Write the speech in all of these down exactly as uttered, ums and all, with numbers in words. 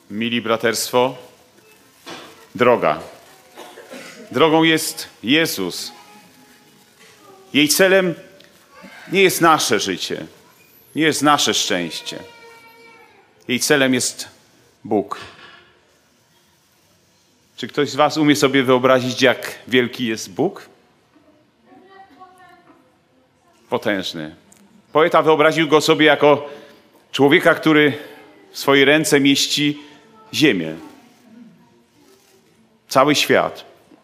Mili braterstwo, droga. Drogą jest Jezus. Jej celem nie jest nasze życie, nie jest nasze szczęście. Jej celem jest Bóg. Czy ktoś z was umie sobie wyobrazić, jak wielki jest Bóg? Potężny. Poeta wyobraził go sobie jako człowieka, który w swojej ręce mieści ziemię. Cały świat.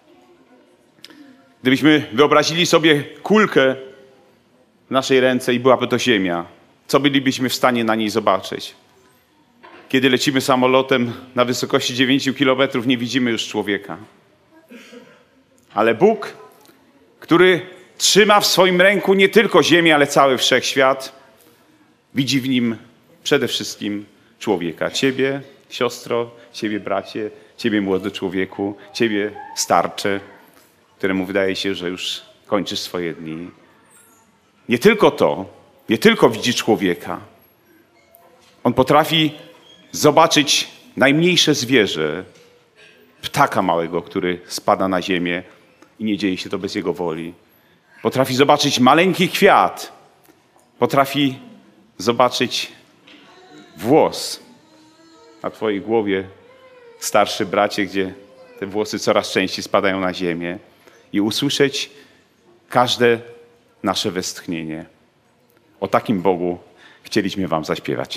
Gdybyśmy wyobrazili sobie kulkę w naszej ręce i byłaby to ziemia, co bylibyśmy w stanie na niej zobaczyć? Kiedy lecimy samolotem na wysokości dziewięciu kilometrów, nie widzimy już człowieka. Ale Bóg, który trzyma w swoim ręku nie tylko ziemię, ale cały wszechświat, widzi w nim przede wszystkim człowieka. Ciebie, siostro, ciebie, bracie, ciebie, młody człowieku, ciebie, starcze, któremu wydaje się, że już kończysz swoje dni. Nie tylko to, nie tylko widzi człowieka. On potrafi zobaczyć najmniejsze zwierzę, ptaka małego, który spada na ziemię i nie dzieje się to bez jego woli. Potrafi zobaczyć maleńki kwiat. Potrafi zobaczyć włos na twojej głowie, starszy bracie, gdzie te włosy coraz częściej spadają na ziemię, i usłyszeć każde nasze westchnienie. O takim Bogu chcieliśmy wam zaśpiewać.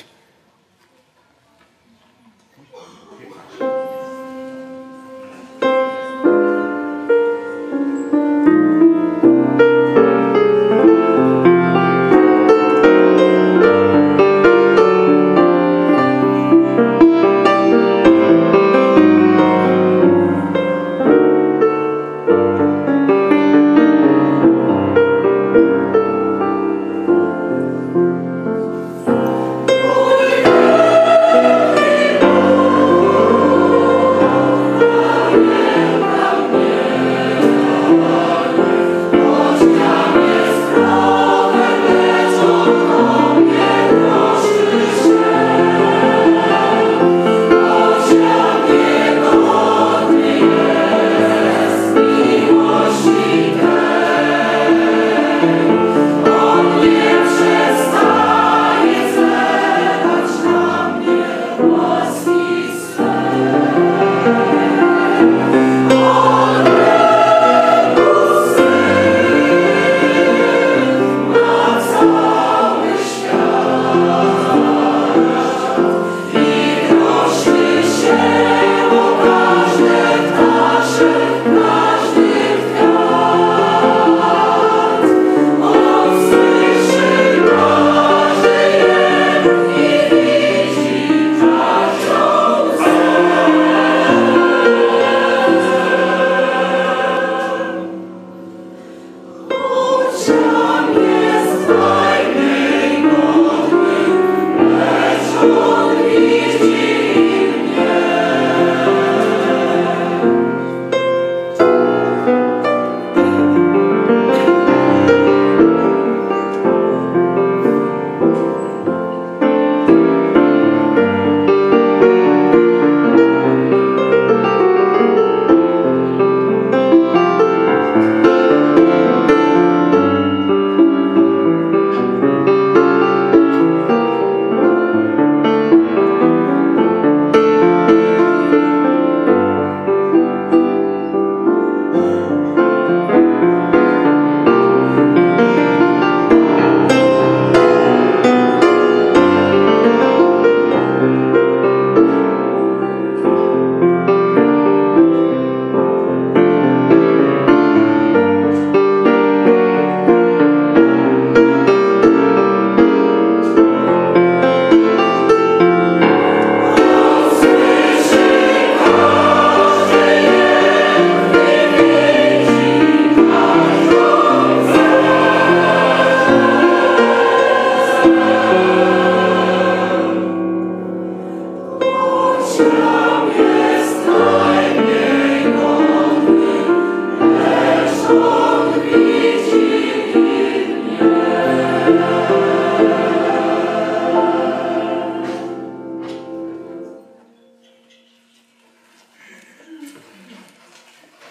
Oh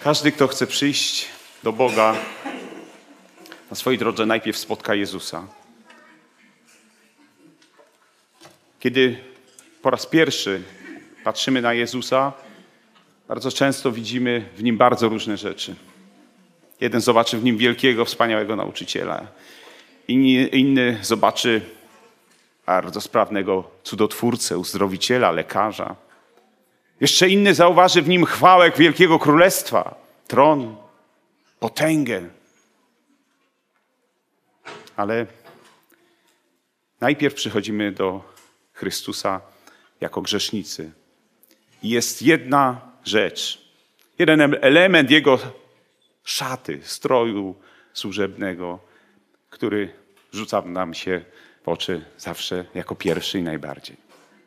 Każdy, kto chce przyjść do Boga, na swojej drodze najpierw spotka Jezusa. Kiedy po raz pierwszy patrzymy na Jezusa, bardzo często widzimy w Nim bardzo różne rzeczy. Jeden zobaczy w Nim wielkiego, wspaniałego nauczyciela. Inny, inny zobaczy bardzo sprawnego cudotwórcę, uzdrowiciela, lekarza. Jeszcze inny zauważy w Nim chwałę wielkiego królestwa, tron, potęgę. Ale najpierw przychodzimy do Chrystusa jako grzesznicy. I jest jedna rzecz, jeden element Jego szaty, stroju służebnego, który rzuca nam się w oczy zawsze jako pierwszy i najbardziej.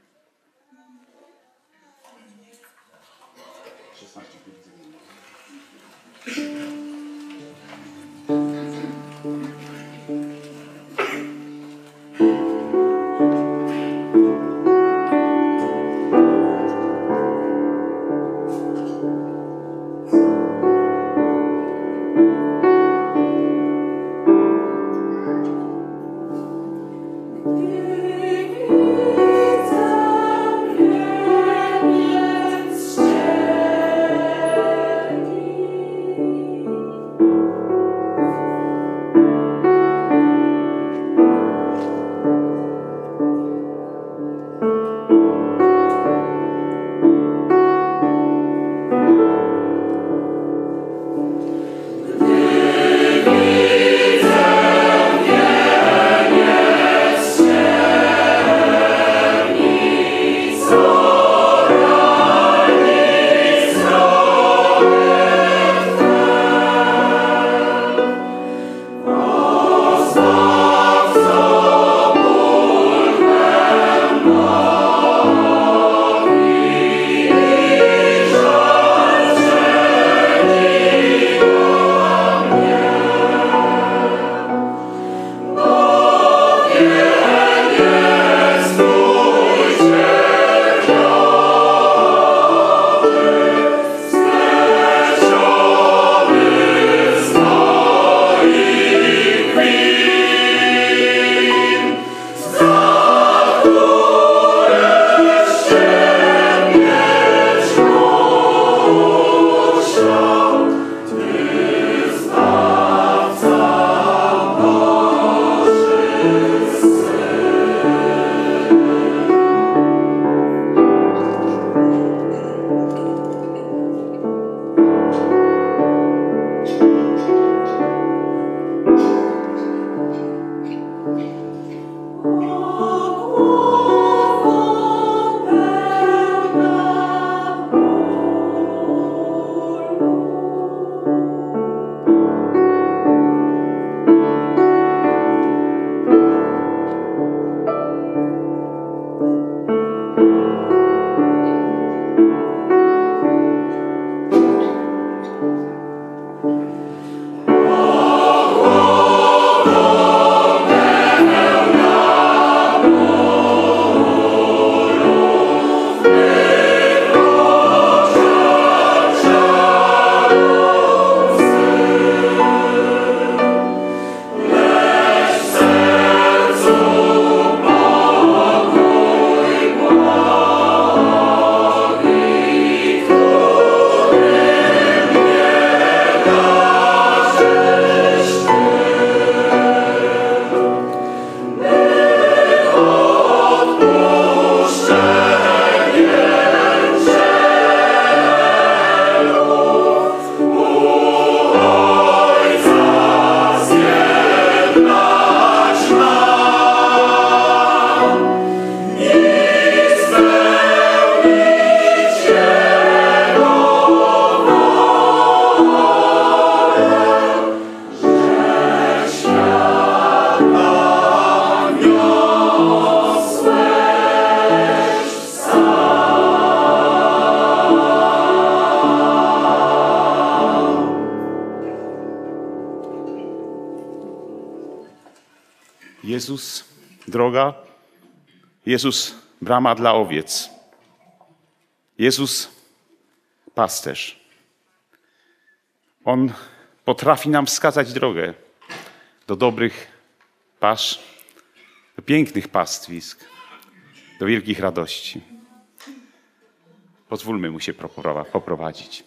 Jezus, droga. Jezus, brama dla owiec. Jezus, pasterz. On potrafi nam wskazać drogę do dobrych pasz, do pięknych pastwisk, do wielkich radości. Pozwólmy mu się poprowadzić.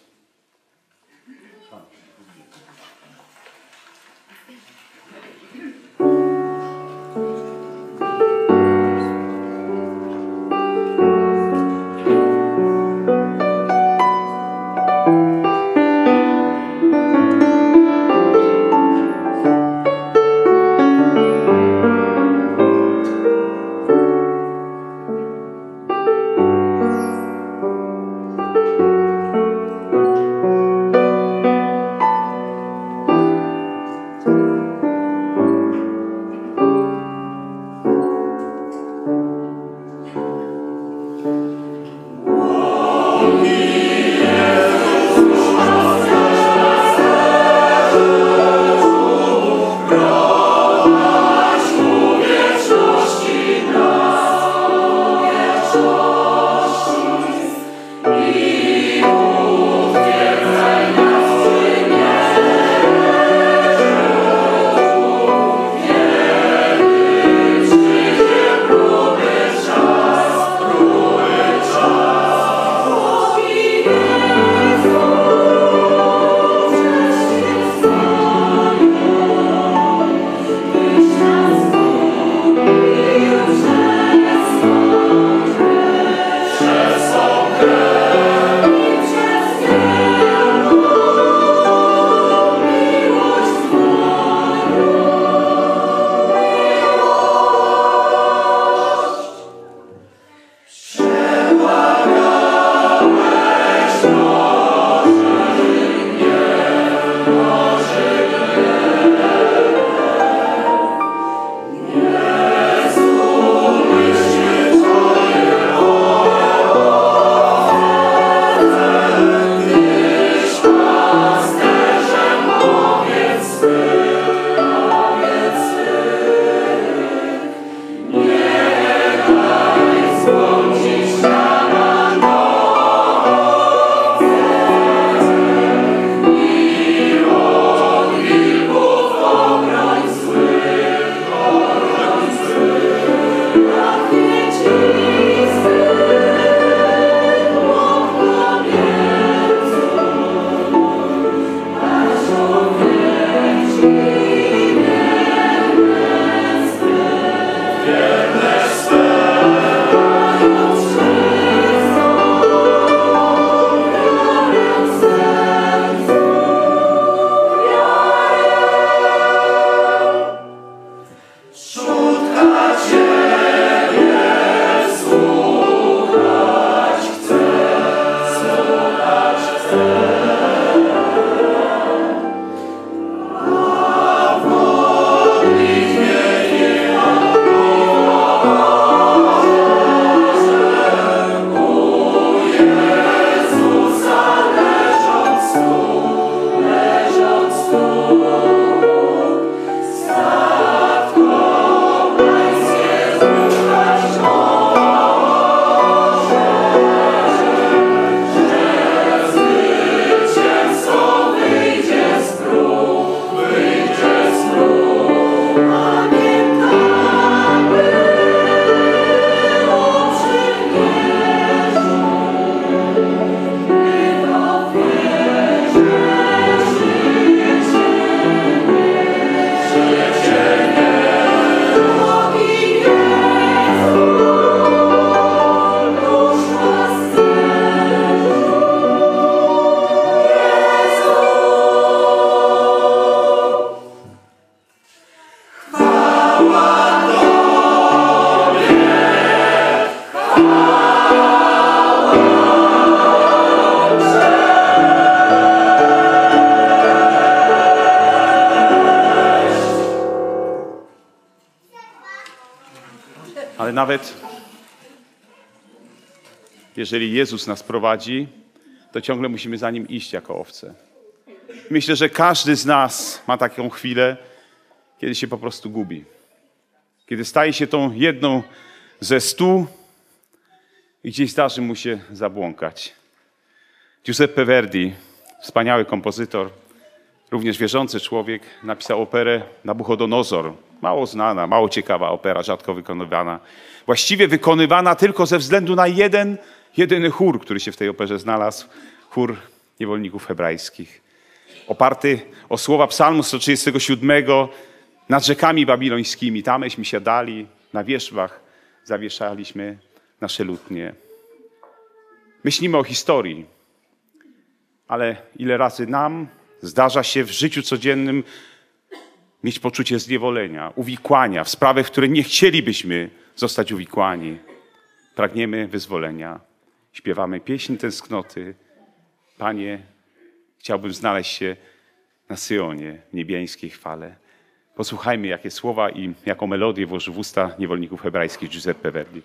Ale nawet jeżeli Jezus nas prowadzi, to ciągle musimy za Nim iść jako owce. Myślę, że każdy z nas ma taką chwilę, kiedy się po prostu gubi. Kiedy staje się tą jedną ze stu i gdzieś zdarzy mu się zabłąkać. Giuseppe Verdi, wspaniały kompozytor, również wierzący człowiek, napisał operę Nabuchodonozor. Mało znana, mało ciekawa opera, rzadko wykonywana. Właściwie wykonywana tylko ze względu na jeden, jedyny chór, który się w tej operze znalazł. Chór niewolników hebrajskich. Oparty o słowa psalmu sto trzydziestego siódmego nad rzekami babilońskimi. Tameśmy siadali na wierzbach, zawieszaliśmy nasze lutnie. Myślimy o historii, ale ile razy nam zdarza się w życiu codziennym mieć poczucie zniewolenia, uwikłania w sprawy, w które nie chcielibyśmy zostać uwikłani. Pragniemy wyzwolenia. Śpiewamy pieśń tęsknoty. Panie, chciałbym znaleźć się na Syjonie, w niebiańskiej chwale. Posłuchajmy, jakie słowa i jaką melodię włożył w usta niewolników hebrajskich Giuseppe Verdi.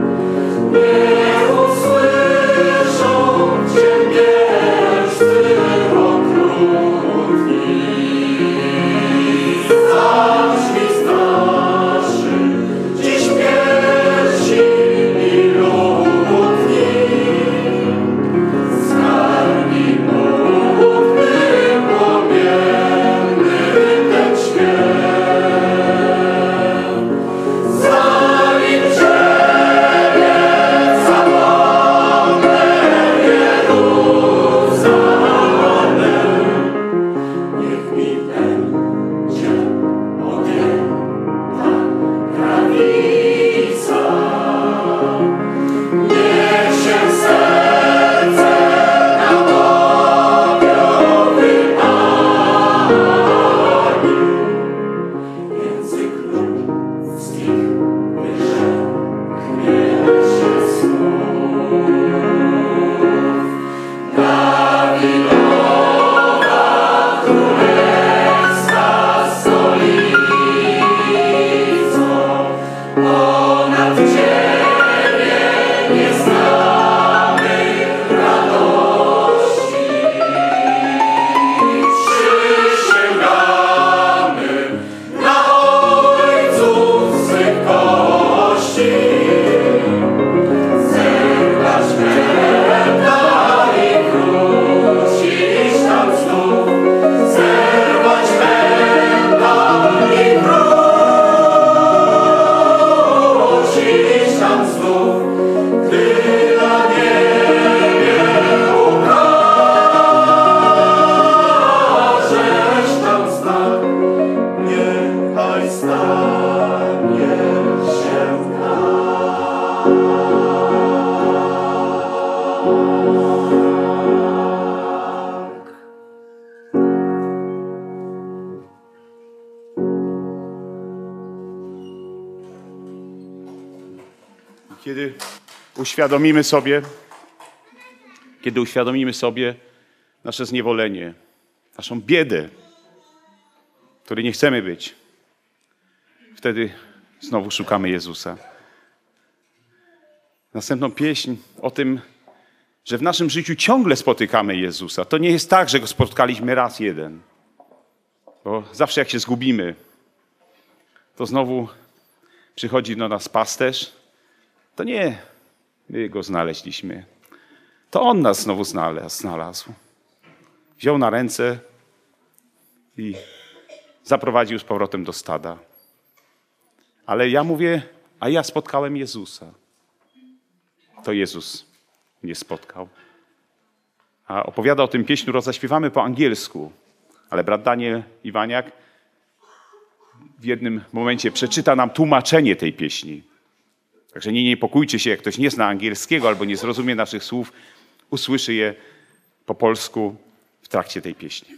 Usłyszą Cię, Kiedy uświadomimy sobie, kiedy uświadomimy sobie nasze zniewolenie, naszą biedę, której nie chcemy być, wtedy znowu szukamy Jezusa. Następną pieśń o tym, że w naszym życiu ciągle spotykamy Jezusa. To nie jest tak, że Go spotkaliśmy raz jeden. Bo zawsze jak się zgubimy, to znowu przychodzi do nas pasterz. To nie my Go znaleźliśmy. To On nas znowu znalazł. Wziął na ręce i zaprowadził z powrotem do stada. Ale ja mówię, a ja spotkałem Jezusa. To Jezus mnie spotkał. A opowiada o tym pieśniu, zaśpiewamy po angielsku. Ale brat Daniel Iwaniak w jednym momencie przeczyta nam tłumaczenie tej pieśni. Także nie niepokójcie się, jak ktoś nie zna angielskiego albo nie zrozumie naszych słów, usłyszy je po polsku w trakcie tej pieśni.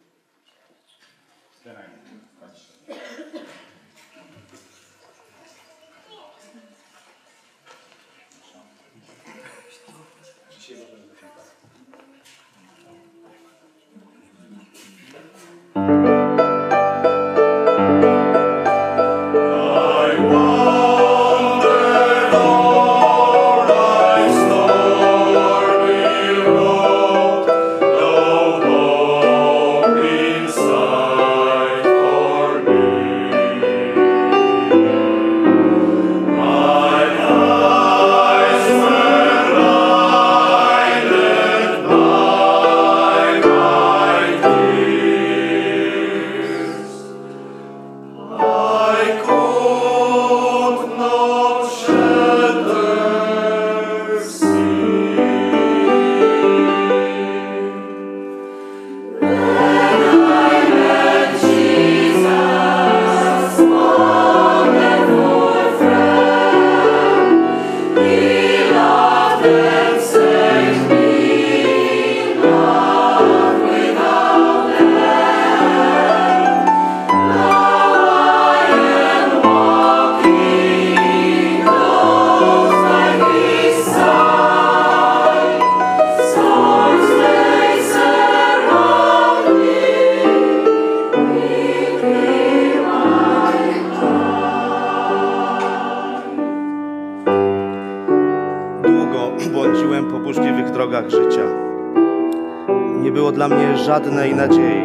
Żadnej nadziei.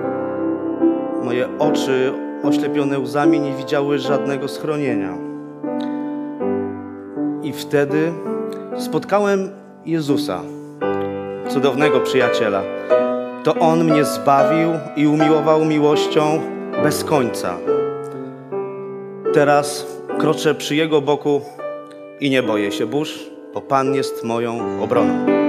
Moje oczy oślepione łzami nie widziały żadnego schronienia. I wtedy spotkałem Jezusa, cudownego przyjaciela. To On mnie zbawił i umiłował miłością bez końca. Teraz kroczę przy Jego boku i nie boję się burz, bo Pan jest moją obroną.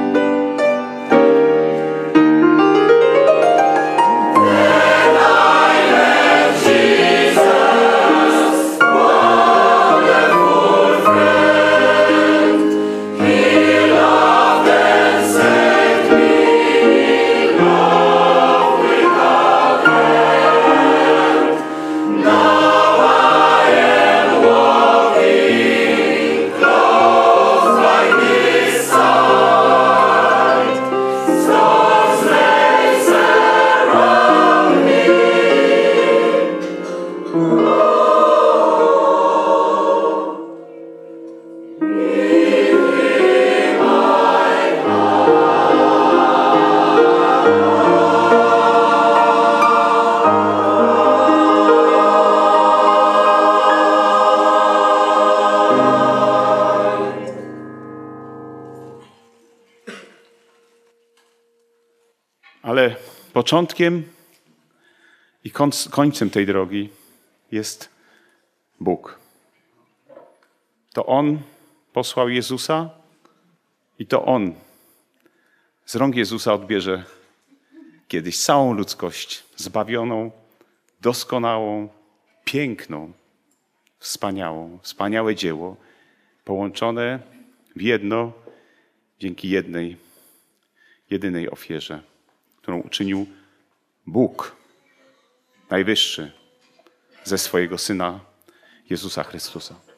Ale początkiem i końcem tej drogi jest Bóg. To On posłał Jezusa i to On z rąk Jezusa odbierze kiedyś całą ludzkość zbawioną, doskonałą, piękną, wspaniałą, wspaniałe dzieło połączone w jedno dzięki jednej, jedynej ofierze, którą uczynił Bóg Najwyższy ze swojego Syna Jezusa Chrystusa.